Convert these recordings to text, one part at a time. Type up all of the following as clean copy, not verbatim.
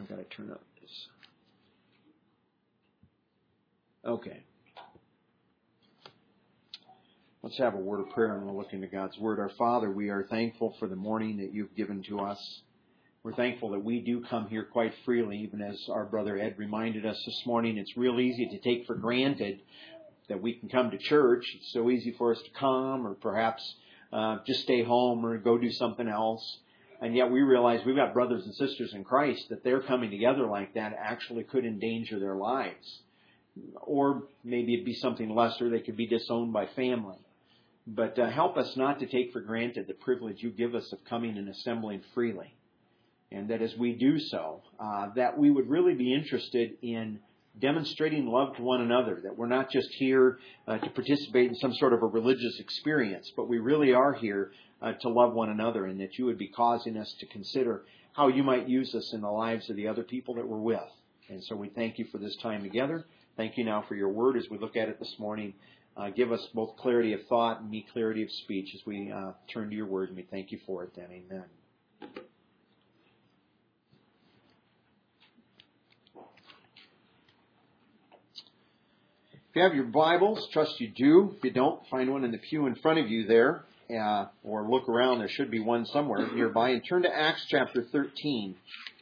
I've got to turn up this. Okay. Let's have a word of prayer and we'll look into God's Word. Our Father, we are thankful for the morning that you've given to us. We're thankful that we do come here quite freely, even as our brother Ed reminded us this morning. It's real easy to take for granted that we can come to church. It's so easy for us to come or perhaps just stay home or go do something else. And yet we realize we've got brothers and sisters in Christ that they're coming together like that actually could endanger their lives. Or maybe it'd be something lesser. They could be disowned by family. But help us not to take for granted the privilege you give us of coming and assembling freely. And that as we do so, that we would really be interested in demonstrating love to one another, that we're not just here to participate in some sort of a religious experience, but we really are here to love one another, and that you would be causing us to consider how you might use us in the lives of the other people that we're with. And so we thank you for this time together. Thank you now for your word as we look at it this morning. Give us both clarity of thought and me clarity of speech as we turn to your word, and we thank you for it then. Amen. If you have your Bibles, trust you do. If you don't, find one in the pew in front of you there, or look around. There should be one somewhere nearby. And turn to Acts chapter 13.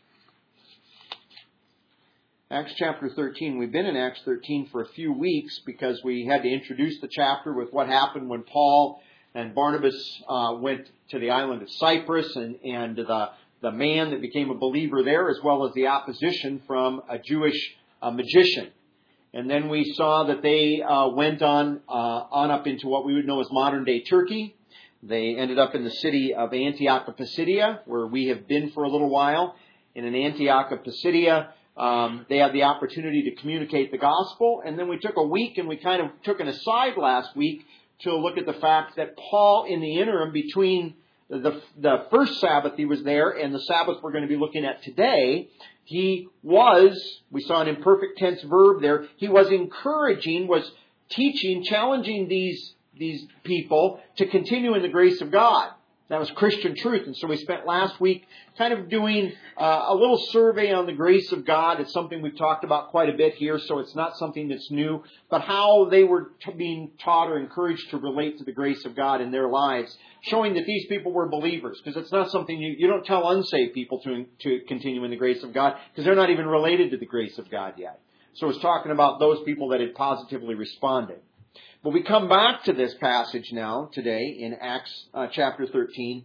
Acts chapter 13. We've been in Acts 13 for a few weeks because we had to introduce the chapter with what happened when Paul and Barnabas went to the island of Cyprus and the man that became a believer there, as well as the opposition from a Jewish magician. And then we saw that they went on up into what we would know as modern-day Turkey. They ended up in the city of Antioch of Pisidia, where we have been for a little while. And in Antioch of Pisidia, they had the opportunity to communicate the gospel. And then we took a week and we kind of took an aside last week to look at the fact that Paul, in the interim between the first Sabbath he was there and the Sabbath we're going to be looking at today, we saw an imperfect tense verb there, he was encouraging, was teaching, challenging these people to continue in the grace of God. That was Christian truth. And so we spent last week kind of doing a little survey on the grace of God. It's something we've talked about quite a bit here, so it's not something that's new. But how they were being taught or encouraged to relate to the grace of God in their lives, showing that these people were believers. Because it's not something you don't tell unsaved people to continue in the grace of God, because they're not even related to the grace of God yet. So it's talking about those people that had positively responded. But we come back to this passage now, today, in Acts chapter 13,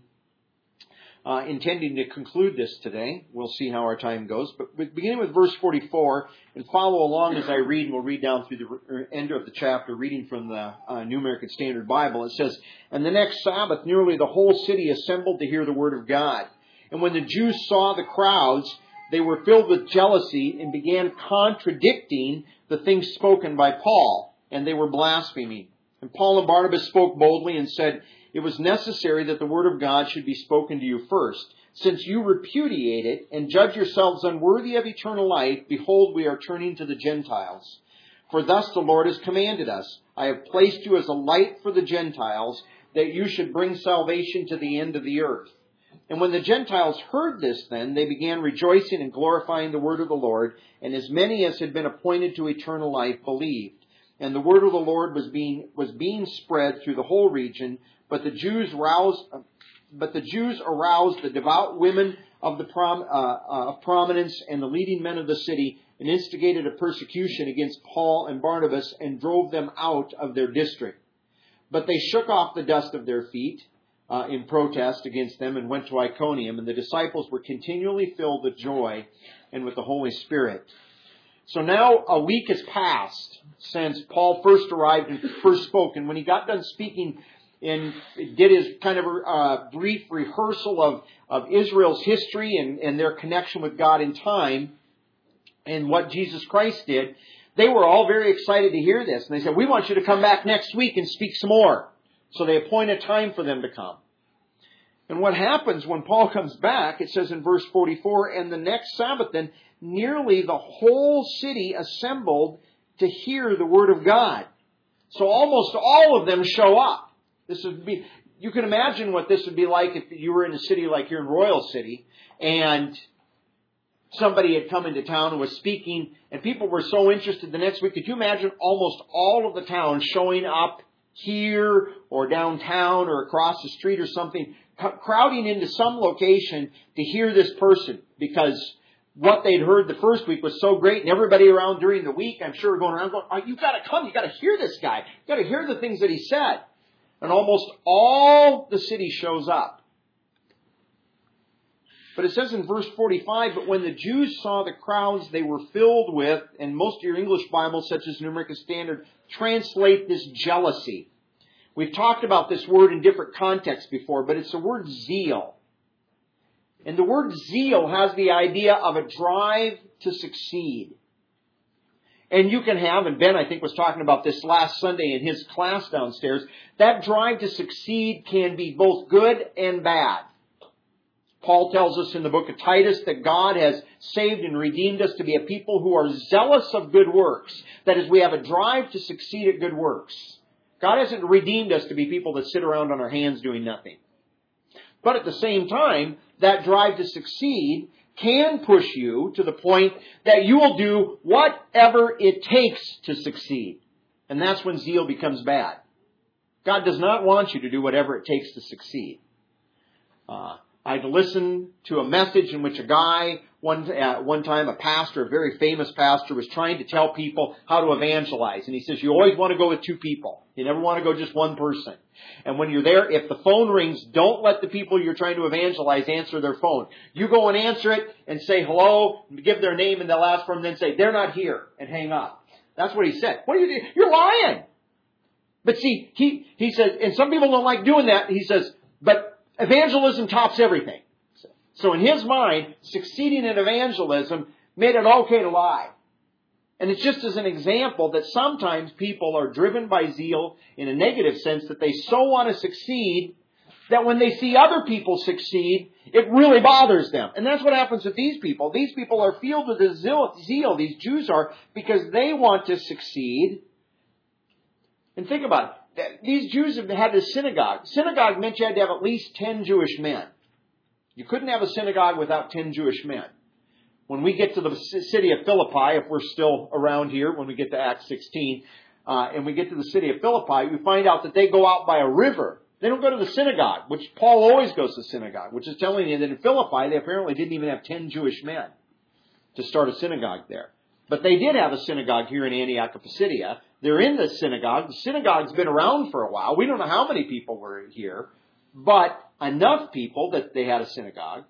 intending to conclude this today. We'll see how our time goes. But beginning with verse 44, and follow along as I read, and we'll read down through the end of the chapter, reading from the New American Standard Bible. It says, "And the next Sabbath, nearly the whole city assembled to hear the word of God. And when the Jews saw the crowds, they were filled with jealousy and began contradicting the things spoken by Paul. And they were blaspheming. And Paul and Barnabas spoke boldly and said, 'It was necessary that the word of God should be spoken to you first. Since you repudiate it and judge yourselves unworthy of eternal life, behold, we are turning to the Gentiles. For thus the Lord has commanded us, I have placed you as a light for the Gentiles, that you should bring salvation to the end of the earth.' And when the Gentiles heard this, then they began rejoicing and glorifying the word of the Lord, and as many as had been appointed to eternal life believed. And the word of the Lord was being spread through the whole region, but the Jews aroused the devout women of prominence and the leading men of the city, and instigated a persecution against Paul and Barnabas, and drove them out of their district. But they shook off the dust of their feet in protest against them, and went to Iconium, and the disciples were continually filled with joy and with the Holy Spirit." So now a week has passed since Paul first arrived and first spoke. And when he got done speaking and did his kind of brief rehearsal of Israel's history and their connection with God in time and what Jesus Christ did, they were all very excited to hear this. And they said, "We want you to come back next week and speak some more." So they appoint a time for them to come. And what happens when Paul comes back, it says in verse 44, "And the next Sabbath then, nearly the whole city assembled to hear the word of God." So almost all of them show up. You can imagine what this would be like if you were in a city like here in Royal City, and somebody had come into town and was speaking, and people were so interested the next week. Could you imagine almost all of the town showing up here or downtown or across the street or something, crowding into some location to hear this person, because what they'd heard the first week was so great, and everybody around during the week, I'm sure, going around going, oh, you've got to come, you've got to hear this guy, you've got to hear the things that he said. And almost all the city shows up. But it says in verse 45, but when the Jews saw the crowds they were filled with, and most of your English Bibles, such as New American Standard, translate this jealousy. We've talked about this word in different contexts before, but it's the word zeal. And the word zeal has the idea of a drive to succeed. And you can have, and Ben I think was talking about this last Sunday in his class downstairs, that drive to succeed can be both good and bad. Paul tells us in the book of Titus that God has saved and redeemed us to be a people who are zealous of good works. That is, we have a drive to succeed at good works. God hasn't redeemed us to be people that sit around on our hands doing nothing. But at the same time, that drive to succeed can push you to the point that you will do whatever it takes to succeed. And that's when zeal becomes bad. God does not want you to do whatever it takes to succeed. I'd listened to a message in which a guy, one time a pastor, a very famous pastor, was trying to tell people how to evangelize. And he says, you always want to go with two people. You never want to go just one person. And when you're there, if the phone rings, don't let the people you're trying to evangelize answer their phone. You go and answer it and say hello, give their name, and they'll ask for them, and then say, they're not here, and hang up. That's what he said. What are you doing? You're lying. But see, he says, and some people don't like doing that. He says, but evangelism tops everything. So in his mind, succeeding in evangelism made it okay to lie. And it's just as an example that sometimes people are driven by zeal in a negative sense, that they so want to succeed that when they see other people succeed, it really bothers them. And that's what happens with these people. These people are filled with the zeal, these Jews are, because they want to succeed. And think about it. These Jews have had a synagogue. Synagogue meant you had to have at least 10 Jewish men. You couldn't have a synagogue without 10 Jewish men. When we get to the city of Philippi, if we're still around here, when we get to Acts 16, and we get to the city of Philippi, we find out that they go out by a river. They don't go to the synagogue, which Paul always goes to synagogue, which is telling you that in Philippi, they apparently didn't even have 10 Jewish men to start a synagogue there. But they did have a synagogue here in Antioch of Pisidia. They're in the synagogue. The synagogue's been around for a while. We don't know how many people were here, but enough people that they had a synagogue.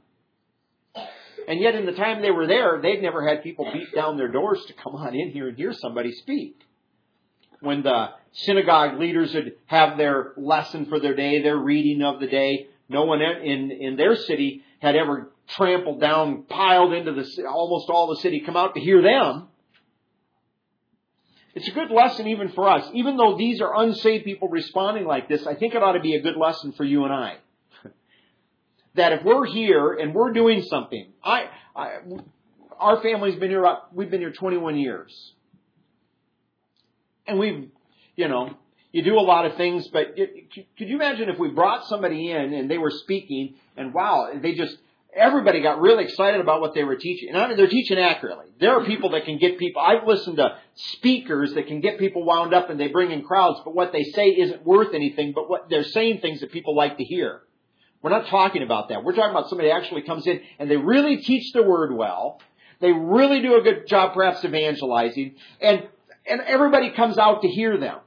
And yet in the time they were there, they'd never had people beat down their doors to come on in here and hear somebody speak. When the synagogue leaders would have their lesson for their day, their reading of the day, no one in their city had ever trampled down, piled into almost all the city, come out to hear them. It's a good lesson even for us. Even though these are unsaved people responding like this, I think it ought to be a good lesson for you and I. That if we're here and we're doing something, our family's been here, we've been here 21 years. And you do a lot of things, but could you imagine if we brought somebody in and they were speaking and wow, everybody got really excited about what they were teaching. And I mean, they're teaching accurately. There are people that can get people, I've listened to speakers that can get people wound up and they bring in crowds, but what they say isn't worth anything, but what they're saying things that people like to hear. We're not talking about that. We're talking about somebody who actually comes in and they really teach the word well. They really do a good job perhaps evangelizing. And everybody comes out to hear them.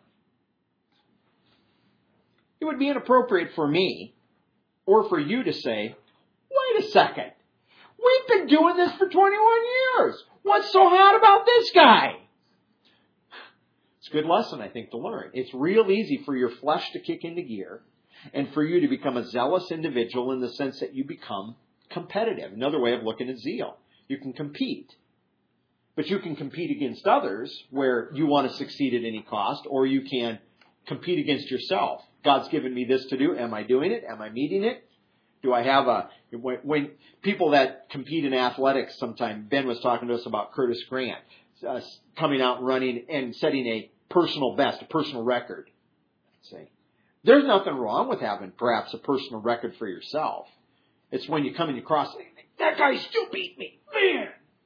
It would be inappropriate for me or for you to say, wait a second. We've been doing this for 21 years. What's so hot about this guy? It's a good lesson, I think, to learn. It's real easy for your flesh to kick into gear and for you to become a zealous individual in the sense that you become competitive. Another way of looking at zeal. You can compete. But you can compete against others where you want to succeed at any cost, or you can compete against yourself. God's given me this to do. Am I doing it? Am I meeting it? Do I have when people that compete in athletics sometime, Ben was talking to us about Curtis Grant, coming out and running and setting a personal best, a personal record. See, there's nothing wrong with having perhaps a personal record for yourself. It's when you come and you cross, that guy still beat me. Man,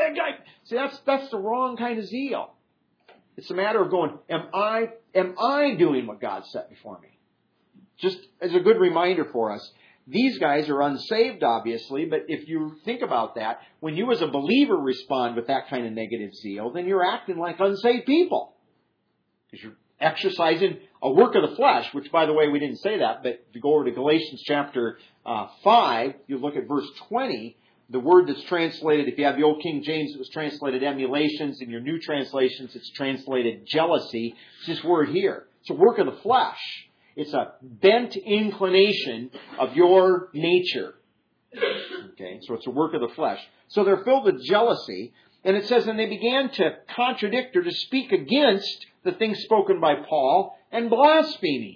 that guy. See, that's the wrong kind of zeal. It's a matter of going, am I doing what God set before me? Just as a good reminder for us, these guys are unsaved, obviously, but if you think about that, when you as a believer respond with that kind of negative zeal, then you're acting like unsaved people. Because you're exercising a work of the flesh, which, by the way, we didn't say that, but if you go over to Galatians chapter 5, you look at verse 20, the word that's translated, if you have the Old King James, it was translated emulations. In your new translations, it's translated jealousy. It's this word here. It's a work of the flesh. It's a bent inclination of your nature. Okay, so it's a work of the flesh. So they're filled with jealousy. And it says, and they began to contradict or to speak against the things spoken by Paul and blaspheming.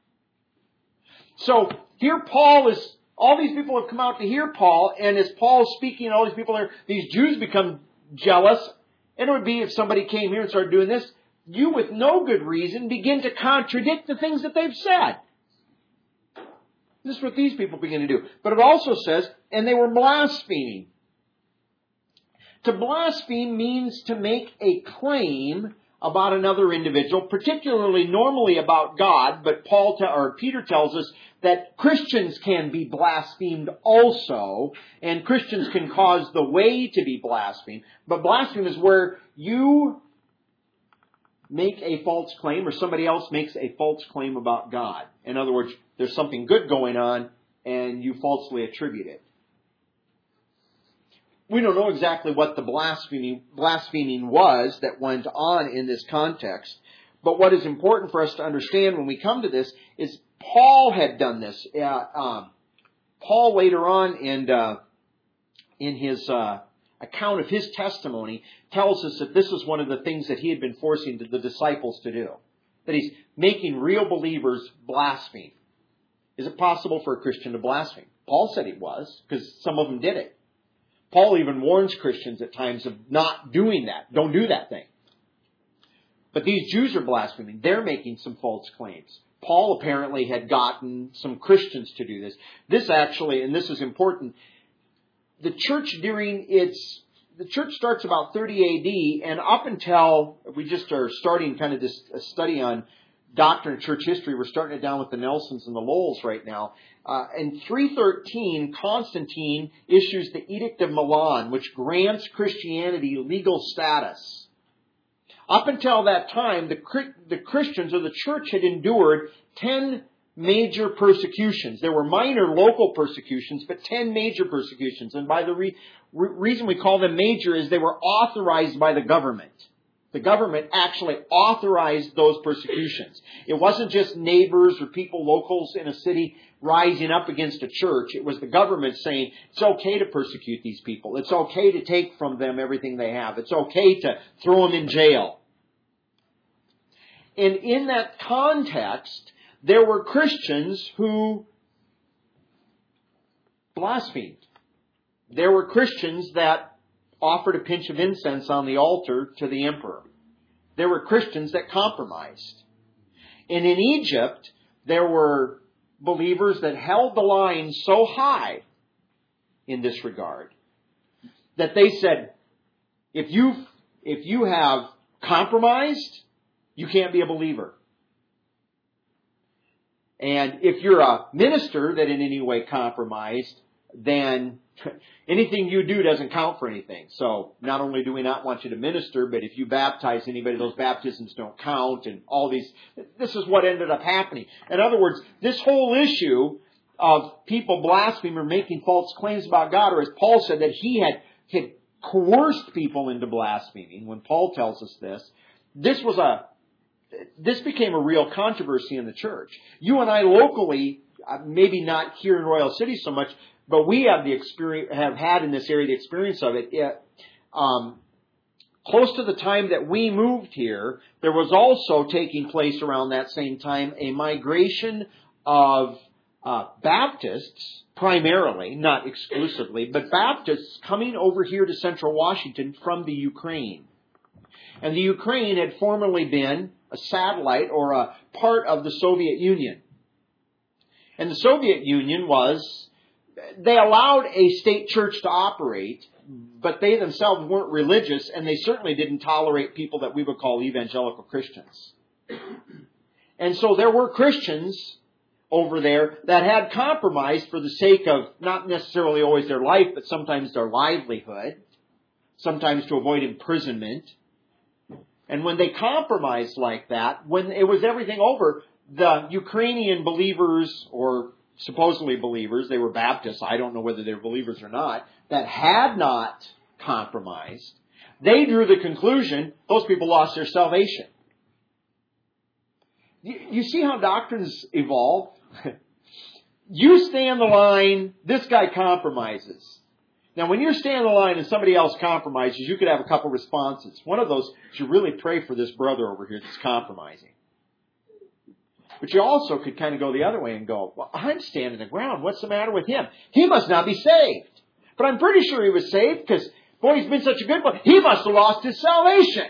So here Paul is, all these people have come out to hear Paul, and as Paul is speaking, all these people are, these Jews become jealous. And it would be if somebody came here and started doing this, you with no good reason begin to contradict the things that they've said. This is what these people begin to do. But it also says, and they were blaspheming. To blaspheme means to make a claim about another individual, particularly normally about God, but Peter tells us that Christians can be blasphemed also, and Christians can cause the way to be blasphemed. But blaspheme is where you make a false claim or somebody else makes a false claim about God. In other words, there's something good going on and you falsely attribute it. We don't know exactly what the blaspheming was that went on in this context. But what is important for us to understand when we come to this is Paul had done this. Paul later on in his account of his testimony tells us that this is one of the things that he had been forcing the disciples to do. That he's making real believers blaspheme. Is it possible for a Christian to blaspheme? Paul said he was, because some of them did it. Paul even warns Christians at times of not doing that. Don't do that thing. But these Jews are blaspheming. They're making some false claims. Paul apparently had gotten some Christians to do this. This actually, and this is important, the church starts about 30 AD, and up until we just are starting kind of this study on doctrine of church history. We're starting it down with the Nelsons and the Lowells right now. In 313, Constantine issues the Edict of Milan, which grants Christianity legal status. Up until that time, the Christians or the church had endured 10 major persecutions. There were minor local persecutions, but 10 major persecutions. And by the reason we call them major is they were authorized by the government. The government actually authorized those persecutions. It wasn't just neighbors or people, locals in a city rising up against a church. It was the government saying, it's okay to persecute these people. It's okay to take from them everything they have. It's okay to throw them in jail. And in that context, there were Christians who blasphemed. There were Christians that offered a pinch of incense on the altar to the emperor. There were Christians that compromised. And in Egypt, there were believers that held the line so high in this regard that they said, if you have compromised, you can't be a believer. And if you're a minister that in any way compromised, then anything you do doesn't count for anything. So not only do we not want you to minister, but if you baptize anybody, those baptisms don't count, and all these. This is what ended up happening. In other words, this whole issue of people blaspheming or making false claims about God, or as Paul said, that he had coerced people into blaspheming. When Paul tells us this became a real controversy in the church. You and I locally, maybe not here in Royal City so much, but we have had in this area the experience of it. Close to the time that we moved here, there was also taking place around that same time a migration of Baptists, primarily, not exclusively, but Baptists coming over here to Central Washington from the Ukraine. And the Ukraine had formerly been a satellite or a part of the Soviet Union. And the Soviet Union was they allowed a state church to operate, but they themselves weren't religious, and they certainly didn't tolerate people that we would call evangelical Christians. And so there were Christians over there that had compromised for the sake of not necessarily always their life, but sometimes their livelihood, sometimes to avoid imprisonment. And when they compromised like that, when it was everything over, the Ukrainian believers, or supposedly believers, they were Baptists, I don't know whether they're believers or not, that had not compromised, they drew the conclusion those people lost their salvation. You see how doctrines evolve? You stay in the line, this guy compromises. Now, when you're staying in the line and somebody else compromises, you could have a couple responses. One of those is you really pray for this brother over here that's compromising. But you also could kind of go the other way and go, well, I'm standing the ground. What's the matter with him? He must not be saved. But I'm pretty sure he was saved because, boy, he's been such a good boy. He must have lost his salvation.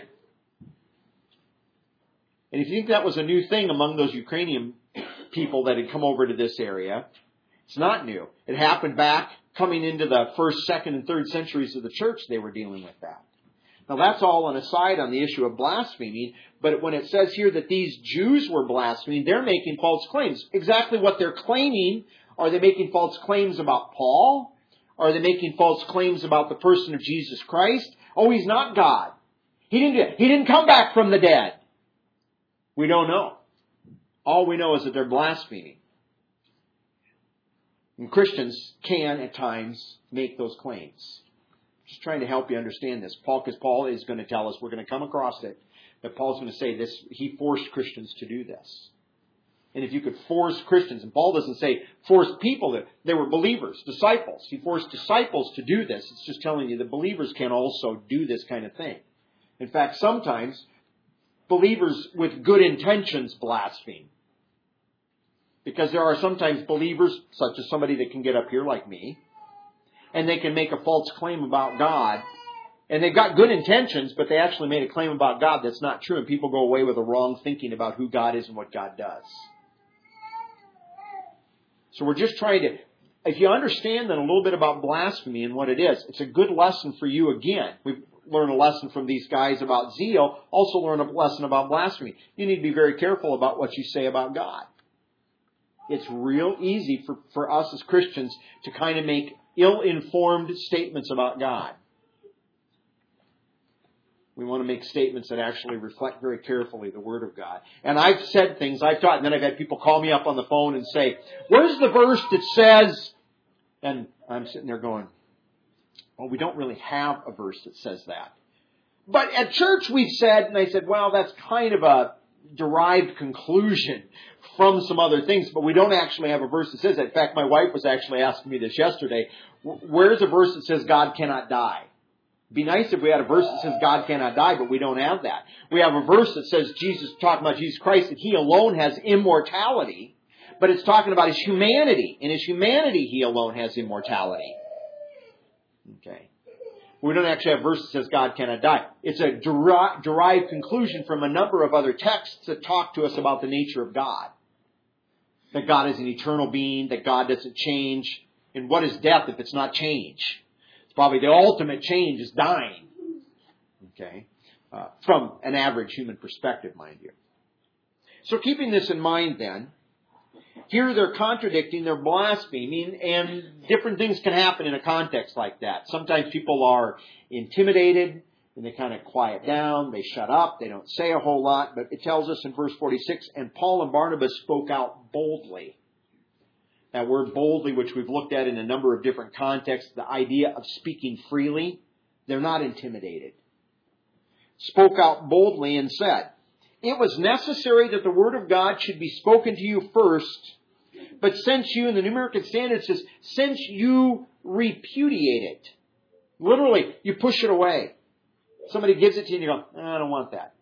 And if you think that was a new thing among those Ukrainian people that had come over to this area, it's not new. It happened back coming into the 1st, 2nd, and 3rd centuries of the church. They were dealing with that. Now that's all an aside on the issue of blaspheming, but when it says here that these Jews were blaspheming, they're making false claims. Exactly what they're claiming, are they making false claims about Paul? Are they making false claims about the person of Jesus Christ? Oh, he's not God. He didn't come back from the dead. We don't know. All we know is that they're blaspheming. And Christians can, at times, make those claims. Just trying to help you understand this. Because Paul is going to tell us, we're going to come across it, that Paul's going to say this, he forced Christians to do this. And if you could force Christians, and Paul doesn't say force people, that they were believers, disciples. He forced disciples to do this. It's just telling you that believers can also do this kind of thing. In fact, sometimes believers with good intentions blaspheme. Because there are sometimes believers, such as somebody that can get up here like me, and they can make a false claim about God. And they've got good intentions, but they actually made a claim about God that's not true. And people go away with a wrong thinking about who God is and what God does. So we're just trying to, if you understand then a little bit about blasphemy and what it is, it's a good lesson for you again. We've learned a lesson from these guys about zeal, also learn a lesson about blasphemy. You need to be very careful about what you say about God. It's real easy for us as Christians to kind of make ill-informed statements about God. We want to make statements that actually reflect very carefully the Word of God. And I've said things, I've taught, and then I've had people call me up on the phone and say, where's the verse that says, and I'm sitting there going, well, we don't really have a verse that says that. But at church we've said, and I said, well, that's kind of a derived conclusion from some other things, but we don't actually have a verse that says that. In fact, my wife was actually asking me this yesterday. Where's a verse that says God cannot die? It'd be nice if we had a verse that says God cannot die, but we don't have that. We have a verse that says talking about Jesus Christ, that He alone has immortality, but it's talking about His humanity. In His humanity, He alone has immortality. Okay. We don't actually have a verse that says God cannot die. It's a derived conclusion from a number of other texts that talk to us about the nature of God. That God is an eternal being, that God doesn't change. And what is death if it's not change? It's probably the ultimate change is dying. Okay? From an average human perspective, mind you. So keeping this in mind then, here they're contradicting, they're blaspheming, and different things can happen in a context like that. Sometimes people are intimidated, and they kind of quiet down, they shut up, they don't say a whole lot, but it tells us in verse 46, and Paul and Barnabas spoke out boldly. That word boldly, which we've looked at in a number of different contexts, the idea of speaking freely, they're not intimidated. Spoke out boldly and said, it was necessary that the word of God should be spoken to you first, but since you, in the New American Standard says, since you repudiate it. Literally, you push it away. Somebody gives it to you and you go, I don't want that.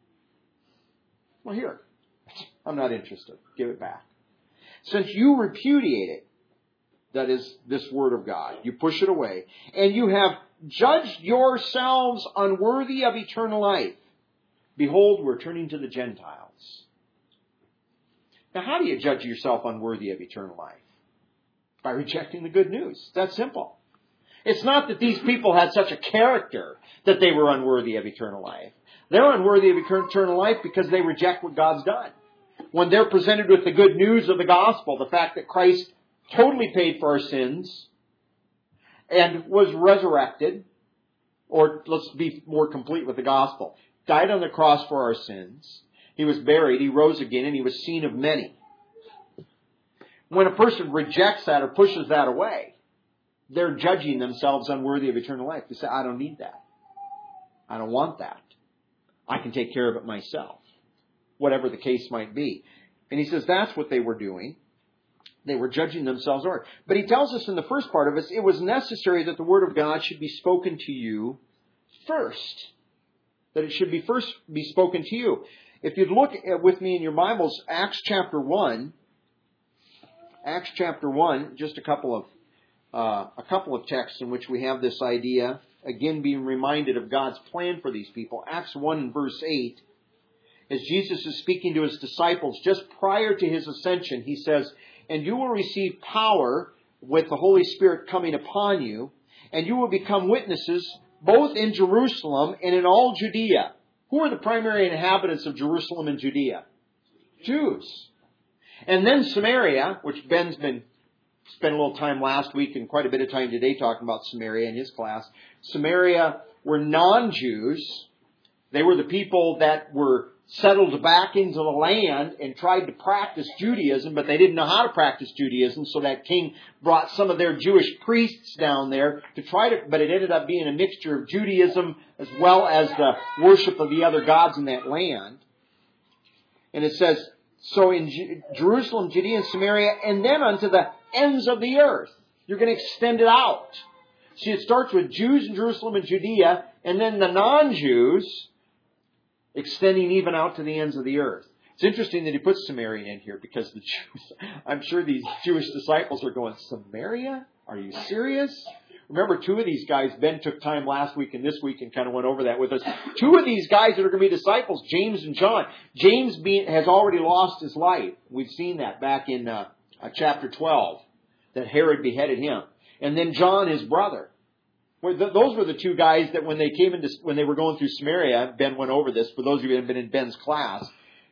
Well, here. I'm not interested. Give it back. Since you repudiate it, that is this word of God, you push it away, and you have judged yourselves unworthy of eternal life. Behold, we're turning to the Gentiles. Now, how do you judge yourself unworthy of eternal life? By rejecting the good news. It's that simple. It's not that these people had such a character that they were unworthy of eternal life. They're unworthy of eternal life because they reject what God's done. When they're presented with the good news of the gospel, the fact that Christ totally paid for our sins and was resurrected, or let's be more complete with the gospel, died on the cross for our sins, He was buried, He rose again, and He was seen of many. When a person rejects that or pushes that away, they're judging themselves unworthy of eternal life. They say, I don't need that. I don't want that. I can take care of it myself. Whatever the case might be. And he says that's what they were doing. They were judging themselves. But he tells us in the first part of it, it was necessary that the Word of God should be spoken to you first. That it should first be spoken to you. If you'd look with me in your Bibles, Acts chapter 1. Acts chapter 1, just a couple of texts in which we have this idea. Again, being reminded of God's plan for these people. Acts 1 and verse 8. As Jesus is speaking to His disciples just prior to His ascension, He says, and you will receive power with the Holy Spirit coming upon you, and you will become witnesses both in Jerusalem and in all Judea. Who are the primary inhabitants of Jerusalem and Judea? Jews. And then Samaria, which Ben's spent a little time last week and quite a bit of time today talking about Samaria in his class. Samaria were non-Jews. They were the people that were settled back into the land and tried to practice Judaism, but they didn't know how to practice Judaism, so that king brought some of their Jewish priests down there but it ended up being a mixture of Judaism as well as the worship of the other gods in that land. And it says, so in Jerusalem, Judea, and Samaria, and then unto the ends of the earth. You're going to extend it out. See, it starts with Jews in Jerusalem and Judea, and then the non-Jews extending even out to the ends of the earth. It's interesting that he puts Samaria in here because the Jews, I'm sure these Jewish disciples are going, Samaria? Are you serious? Remember, two of these guys, Ben took time last week and this week and kind of went over that with us. Two of these guys that are going to be disciples, James and John. James has already lost his life. We've seen that back in chapter 12, that Herod beheaded him. And then John, his brother. Those were the two guys that when they were going through Samaria, Ben went over this, for those of you who have been in Ben's class,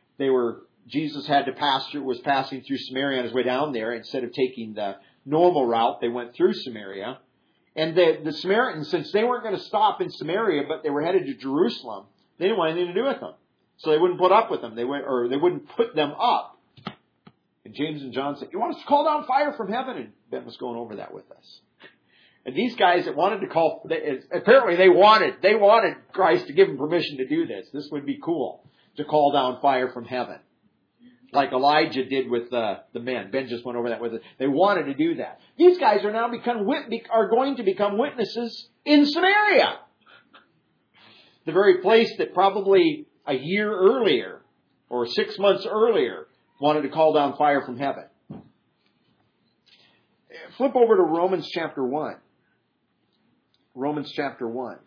Jesus was passing through Samaria on his way down there. Instead of taking the normal route, they went through Samaria. And the Samaritans, since they weren't going to stop in Samaria, but they were headed to Jerusalem, they didn't want anything to do with them. So they wouldn't put up with them. They wouldn't put them up. And James and John said, you want us to call down fire from heaven? And Ben was going over that with us. And these guys that wanted to apparently they wanted Christ to give them permission to do this. This would be cool, to call down fire from heaven. Like Elijah did with the men. Ben just went over that with us. They wanted to do that. These guys are now going to become witnesses in Samaria. The very place that probably a year earlier or 6 months earlier wanted to call down fire from heaven. Flip over to Romans chapter 1. Romans chapter 1.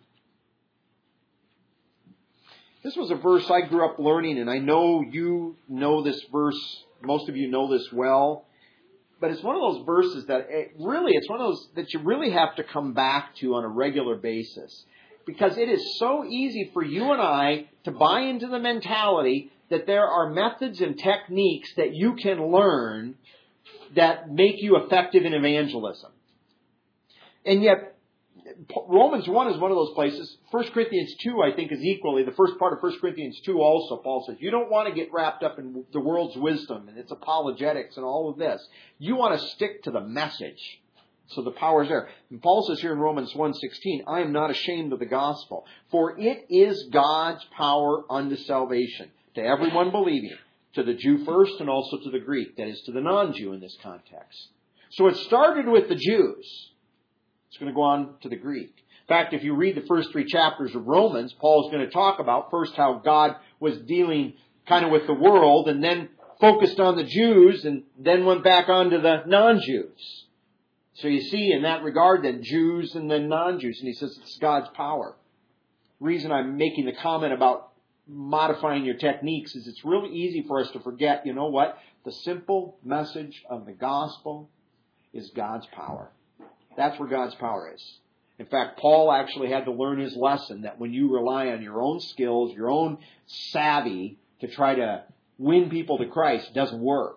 This was a verse I grew up learning, and I know you know this verse. Most of you know this well. But it's one of those verses that it's one of those that you really have to come back to on a regular basis. Because it is so easy for you and I to buy into the mentality that there are methods and techniques that you can learn that make you effective in evangelism. And yet, Romans 1 is one of those places. 1 Corinthians 2, I think, is equally. The first part of 1 Corinthians 2 also, Paul says, you don't want to get wrapped up in the world's wisdom and its apologetics and all of this. You want to stick to the message. So the power is there. And Paul says here in Romans 1:16, I am not ashamed of the gospel, for it is God's power unto salvation, to everyone believing, to the Jew first and also to the Greek, that is, to the non-Jew in this context. So it started with the Jews. It's going to go on to the Greek. In fact, if you read the first 3 chapters of Romans, Paul is going to talk about first how God was dealing kind of with the world and then focused on the Jews and then went back on to the non-Jews. So you see in that regard then Jews and then non-Jews. And he says it's God's power. The reason I'm making the comment about modifying your techniques is it's really easy for us to forget, you know what? The simple message of the gospel is God's power. That's where God's power is. In fact, Paul actually had to learn his lesson that when you rely on your own skills, your own savvy to try to win people to Christ, it doesn't work.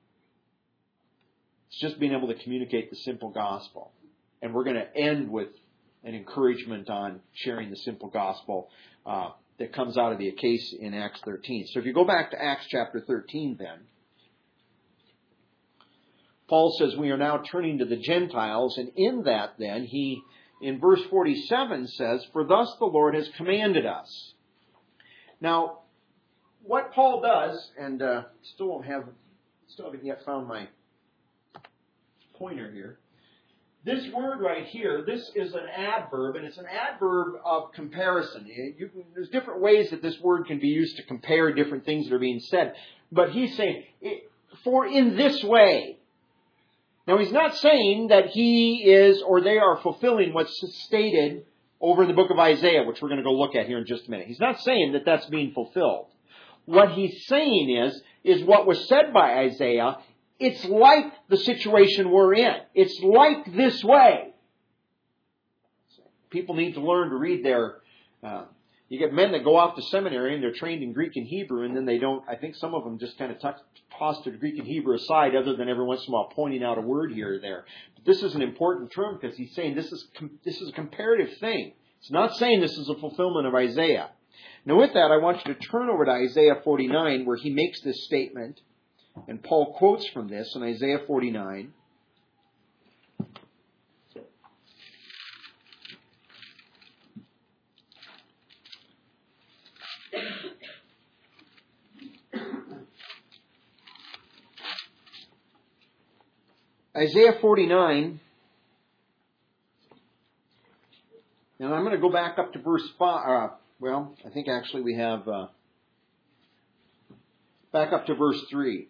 It's just being able to communicate the simple gospel. And we're going to end with an encouragement on sharing the simple gospel that comes out of the case in Acts 13. So if you go back to Acts chapter 13 then, Paul says we are now turning to the Gentiles, and in that then, he, in verse 47 says, "For thus the Lord has commanded us." Now, what Paul does, and still haven't yet found my pointer here. This word right here, this is an adverb, and it's an adverb of comparison. There's different ways that this word can be used to compare different things that are being said. But he's saying, for in this way. Now, he's not saying that he is or they are fulfilling what's stated over in the book of Isaiah, which we're going to go look at here in just a minute. He's not saying that that's being fulfilled. What he's saying is what was said by Isaiah. It's like the situation we're in. It's like this way. People need to learn to read their... you get men that go off to seminary and they're trained in Greek and Hebrew, and then they don't... I think some of them just kind of toss the Greek and Hebrew aside, other than every once in a while pointing out a word here or there. But this is an important term because he's saying this is a comparative thing. It's not saying this is a fulfillment of Isaiah. Now with that, I want you to turn over to Isaiah 49, where he makes this statement. And Paul quotes from this in Isaiah 49. Isaiah 49. And I'm going to go back up to verse 5. I think actually we have... back up to verse 3.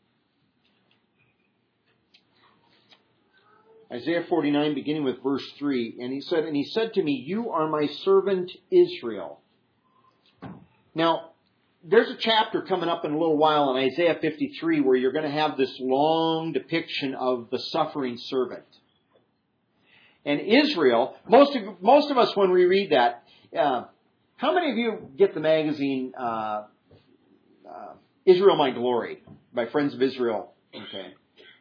Isaiah 49, beginning with verse 3. And he said to me, "You are my servant Israel." Now, there's a chapter coming up in a little while in Isaiah 53 where you're going to have this long depiction of the suffering servant. And Israel, most of us when we read that, how many of you get the magazine Israel My Glory by Friends of Israel? Okay.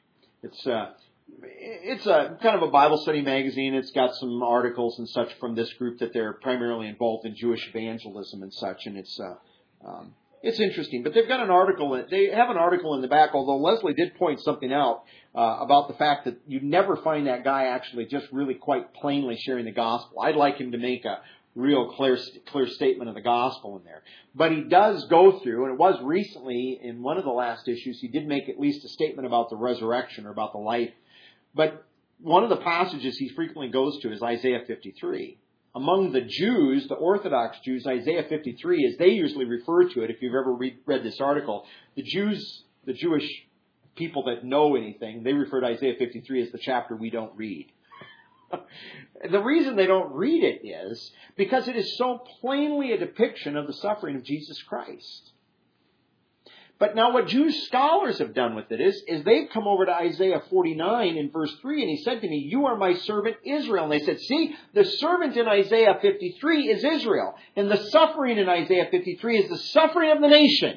It's a kind of a Bible study magazine. It's got some articles and such from this group that they're primarily involved in Jewish evangelism and such, and it's interesting. But they've got an article. They have an article in the back, although Leslie did point something out about the fact that you never find that guy actually just really quite plainly sharing the gospel. I'd like him to make a real clear statement of the gospel in there. But he does go through, and it was recently in one of the last issues, he did make at least a statement about the resurrection or about the life. But one of the passages he frequently goes to is Isaiah 53. Among the Jews, the Orthodox Jews, Isaiah 53, as they usually refer to it, if you've ever read this article, the Jews, the Jewish people that know anything, they refer to Isaiah 53 as the chapter we don't read. The reason they don't read it is because it is so plainly a depiction of the suffering of Jesus Christ. But now what Jewish scholars have done with it is they've come over to Isaiah 49 in verse 3, and he said to me, "You are my servant Israel." And they said, see, the servant in Isaiah 53 is Israel. And the suffering in Isaiah 53 is the suffering of the nation.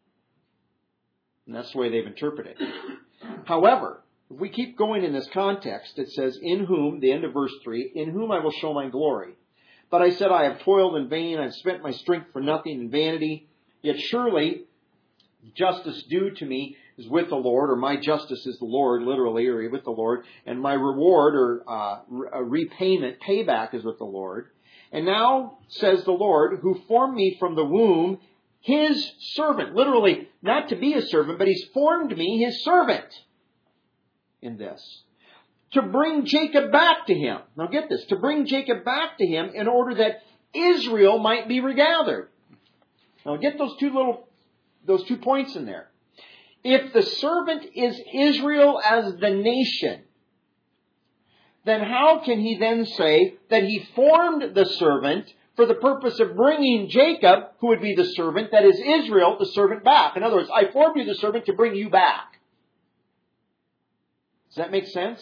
And that's the way they've interpreted it. However, if we keep going in this context, it says, "In whom," the end of verse 3, "in whom I will show my glory. But I said, I have toiled in vain, I have spent my strength for nothing in vanity. Yet surely justice due to me is with the Lord," or my justice is the Lord, literally, or with the Lord, "and my reward," or repayment, payback, is with the Lord. "And now, says the Lord, who formed me from the womb, his servant," literally, not to be a servant, but he's formed me his servant in this, "to bring Jacob back to him." Now get this, to bring Jacob back to him in order that Israel might be regathered. Now get those two points in there. If the servant is Israel as the nation, then how can he then say that he formed the servant for the purpose of bringing Jacob, who would be the servant, that is Israel, the servant, back? In other words, I formed you the servant to bring you back. Does that make sense?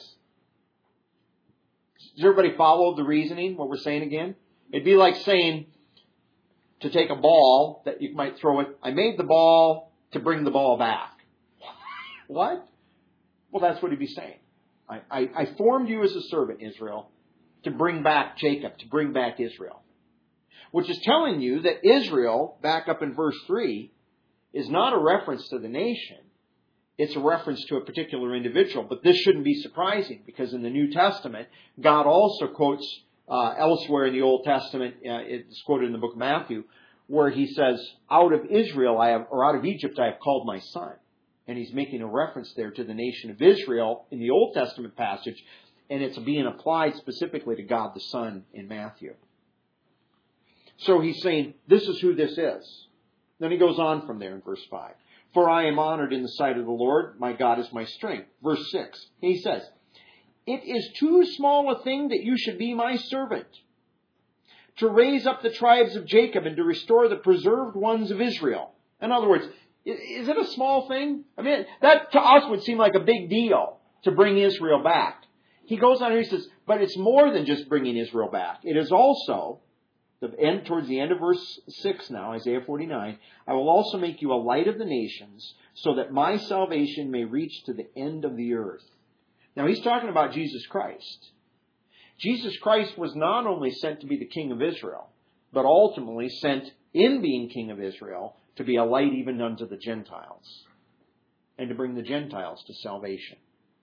Does everybody follow the reasoning, what we're saying again? It'd be like saying, to take a ball that you might throw it, I made the ball to bring the ball back. What? Well, that's what he'd be saying. I formed you as a servant, Israel, to bring back Jacob, to bring back Israel. Which is telling you that Israel, back up in verse 3, is not a reference to the nation. It's a reference to a particular individual. But this shouldn't be surprising, because in the New Testament, God also quotes elsewhere in the Old Testament, it's quoted in the book of Matthew, where he says, out of Israel out of Egypt I have called my son. And he's making a reference there to the nation of Israel in the Old Testament passage, and it's being applied specifically to God the Son in Matthew. So he's saying, this is who this is. Then he goes on from there in verse 5. For I am honored in the sight of the Lord, my God is my strength. Verse 6, he says, it is too small a thing that you should be my servant, to raise up the tribes of Jacob and to restore the preserved ones of Israel. In other words, is it a small thing? I mean, that to us would seem like a big deal to bring Israel back. He goes on and he says, but it's more than just bringing Israel back. It is also, towards the end of verse 6 now, Isaiah 49, I will also make you a light of the nations, so that my salvation may reach to the end of the earth. Now he's talking about Jesus Christ. Jesus Christ was not only sent to be the King of Israel, but ultimately sent in being King of Israel to be a light even unto the Gentiles, and to bring the Gentiles to salvation.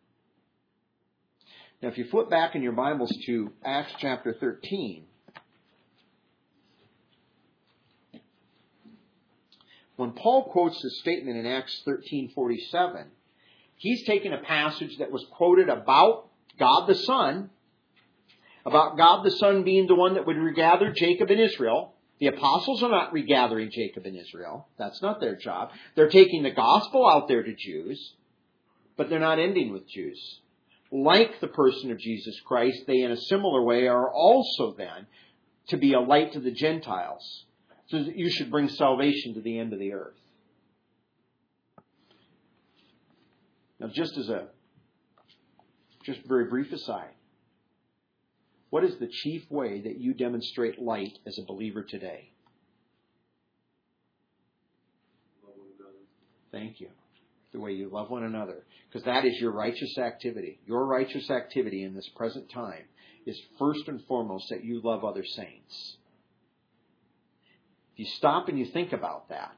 Now, if you flip back in your Bibles to Acts chapter 13, when Paul quotes this statement in Acts 13:47, he's taken a passage that was quoted about God the Son being the one that would regather Jacob and Israel. The apostles are not regathering Jacob and Israel. That's not their job. They're taking the gospel out there to Jews, but they're not ending with Jews. Like the person of Jesus Christ, they in a similar way are also then to be a light to the Gentiles, so that you should bring salvation to the end of the earth. Now, just very brief aside, what is the chief way that you demonstrate light as a believer today? Love one another. Thank you. The way you love one another. Because that is your righteous activity. Your righteous activity in this present time is first and foremost that you love other saints. If you stop and you think about that,